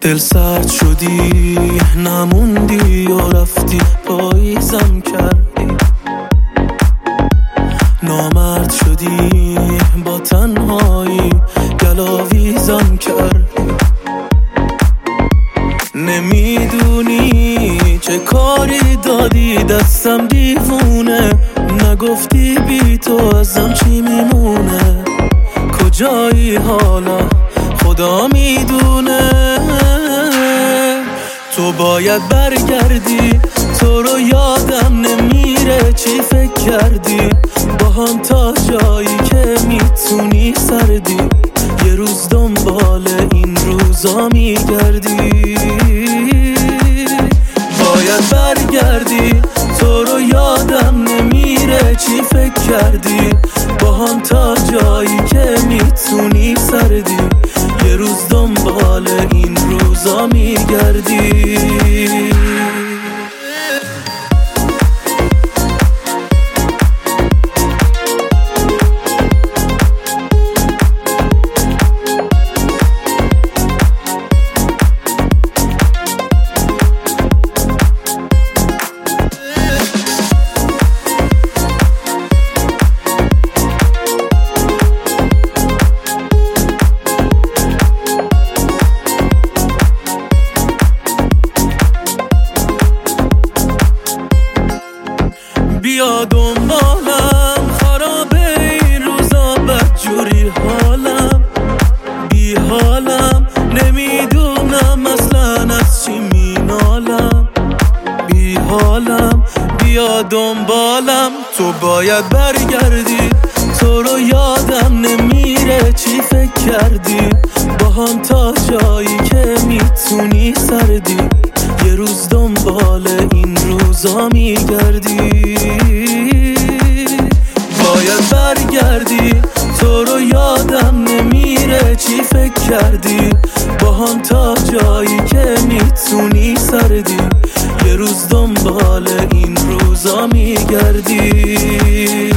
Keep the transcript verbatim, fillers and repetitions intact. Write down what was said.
دل سرد شدی نموندی و رفتی پاییزم کردی، نامرد شدی با تنهایی گلاویزم کردی. نمیدونی چه کاری دادی دستم دیوونه، نگفتی بی تو ازم چی میمونه، کجایی حالا خدا میدونه. تو باید برگردی، تو رو یادم نمیره چی فکر کردی، با هم تا جایی که میتونی سردی، یه روز دنبال این روزا میگردی. باید برگردی، تو رو یادم نمیره چی فکر کردی، با هم تا جایی که میتونی سردی، یه روز دنبال این روزا میگردی. بیا دنبالم، خرابه این روزا بدجوری حالم، بی حالم نمیدونم اصلا از چی مینالم، بی حالم بیا دنبالم. تو باید برگردی، تو رو یادم نمیره چی فکر کردی، با هم تا جایی که میتونی سردی، یه روز دنبال این روزا میگردی. باید برگردی، تو رو یادم نمیره چی فکر کردی، با هم تا جایی که میتونی سردی، یه روز دنبال این روزا میگردی.